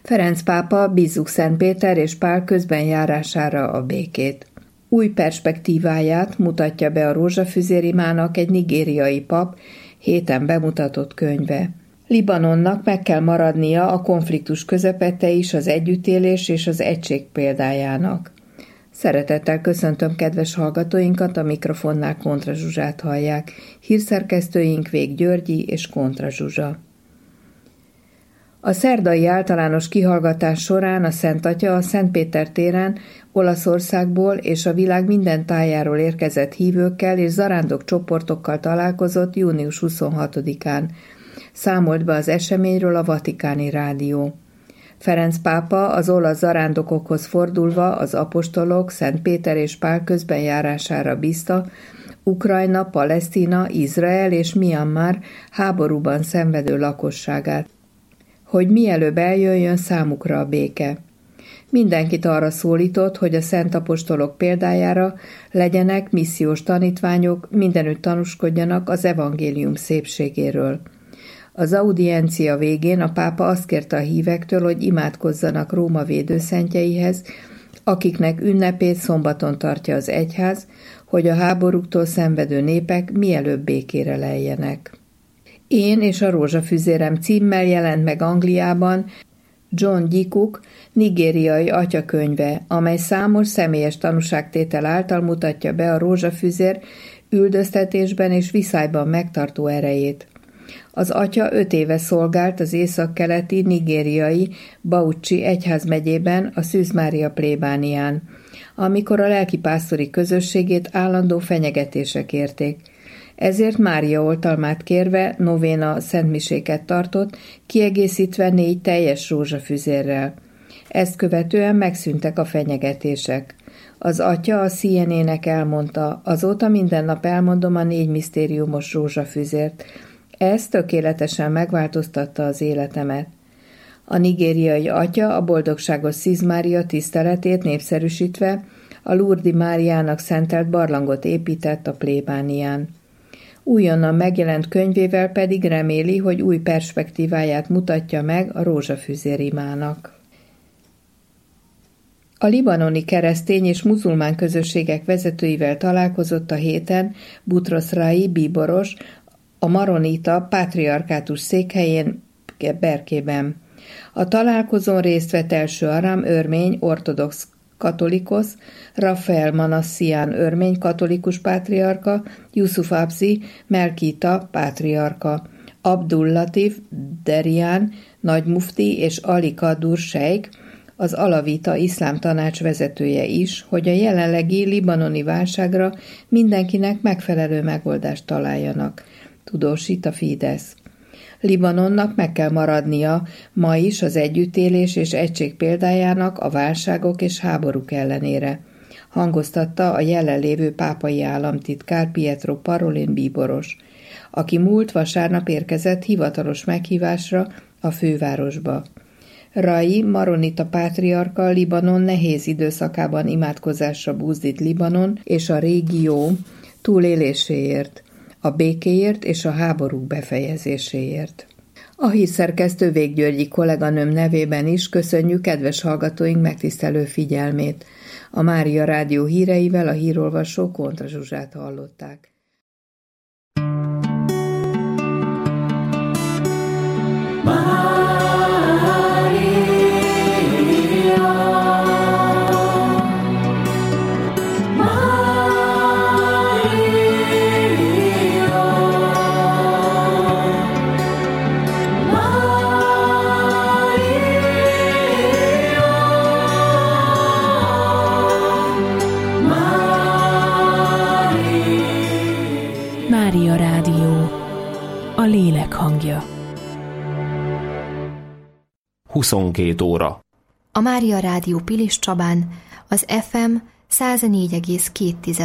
Ferenc pápa bízzuk Szent Péter és Pál közbenjárására a békét. Új perspektíváját mutatja be a rózsafüzérimának egy nigériai pap héten bemutatott könyve. Libanonnak meg kell maradnia a konfliktus közepette is az együttélés és az egység példájának. Szeretettel köszöntöm kedves hallgatóinkat, a mikrofonnál Kontra Zsuzsát hallják. Hírszerkesztőink Vég Györgyi és Kontra Zsuzsa. A szerdai általános kihallgatás során a Szent Atya a Szent Péter téren Olaszországból és a világ minden tájáról érkezett hívőkkel és zarándok csoportokkal találkozott június 26-án. Számolt be az eseményről a Vatikáni Rádió. Ferenc pápa az olasz zarándokokhoz fordulva az apostolok Szent Péter és Pál közbenjárására bízta Ukrajna, Palesztina, Izrael és Myanmar háborúban szenvedő lakosságát, hogy mielőbb eljöjjön számukra a béke. Mindenkit arra szólított, hogy a szent apostolok példájára legyenek missziós tanítványok, mindenütt tanúskodjanak az evangélium szépségéről. Az audiencia végén a pápa azt kérte a hívektől, hogy imádkozzanak Róma védőszentjeihez, akiknek ünnepét szombaton tartja az egyház, hogy a háborúktól szenvedő népek mielőbb békére leljenek. Én és a rózsafüzérem címmel jelent meg Angliában John Gikuk nigériai atyakönyve, amely számos személyes tanúságtétel által mutatja be a rózsafüzér üldöztetésben és viszályban megtartó erejét. Az atya 5 éve szolgált az északkeleti nigériai Bauchi egyházmegyében, a Szűz Mária plébánián, amikor a lelkipásztori közösségét állandó fenyegetések érték. Ezért Mária oltalmát kérve novéna szentmiséket tartott, kiegészítve 4 teljes rózsafüzérrel. Ezt követően megszűntek a fenyegetések. Az atya a CNN-nek elmondta, azóta minden nap elmondom a 4 misztériumos rózsafüzért. Ez tökéletesen megváltoztatta az életemet. A nigériai atya a boldogságos Szűz Mária tiszteletét népszerűsítve a Lourdes Máriának szentelt barlangot épített a plébánián. Újonnan megjelent könyvével pedig reméli, hogy új perspektíváját mutatja meg a rózsafüzérimának. A libanoni keresztény és muzulmán közösségek vezetőivel találkozott a héten Butros Rai bíboros, a maronita pátriarkátus székhelyén Berkében. A találkozón részt vett első Aram örmény ortodox katolikus, Rafael Manassian örmény katolikus pátriárka, Yusuf Abzi Melkita pátriárka, Abdul Latif Derian nagymufti és Ali Kadur Sheikh, az alavita iszlám tanács vezetője is, hogy a jelenlegi libanoni válságra mindenkinek megfelelő megoldást találjanak, tudósít a Fidesz. Libanonnak meg kell maradnia ma is az együttélés és egység példájának a válságok és háborúk ellenére, hangoztatta a jelenlévő pápai államtitkár Pietro Parolin bíboros, aki múlt vasárnap érkezett hivatalos meghívásra a fővárosba. Rai maronita pátriárka Libanon nehéz időszakában imádkozásra buzdít Libanon és a régió túléléséért, a békéért és a háborúk befejezéséért. A hírszerkesztő Vég Györgyi kolléganőm nevében is köszönjük kedves hallgatóink megtisztelő figyelmét. A Mária Rádió híreivel a hírolvasó Kontra Zsuzsát hallották. Mária Rádió, a lélek hangja. 22 óra. A Mária Rádió Pilis Csabán, az FM 104,2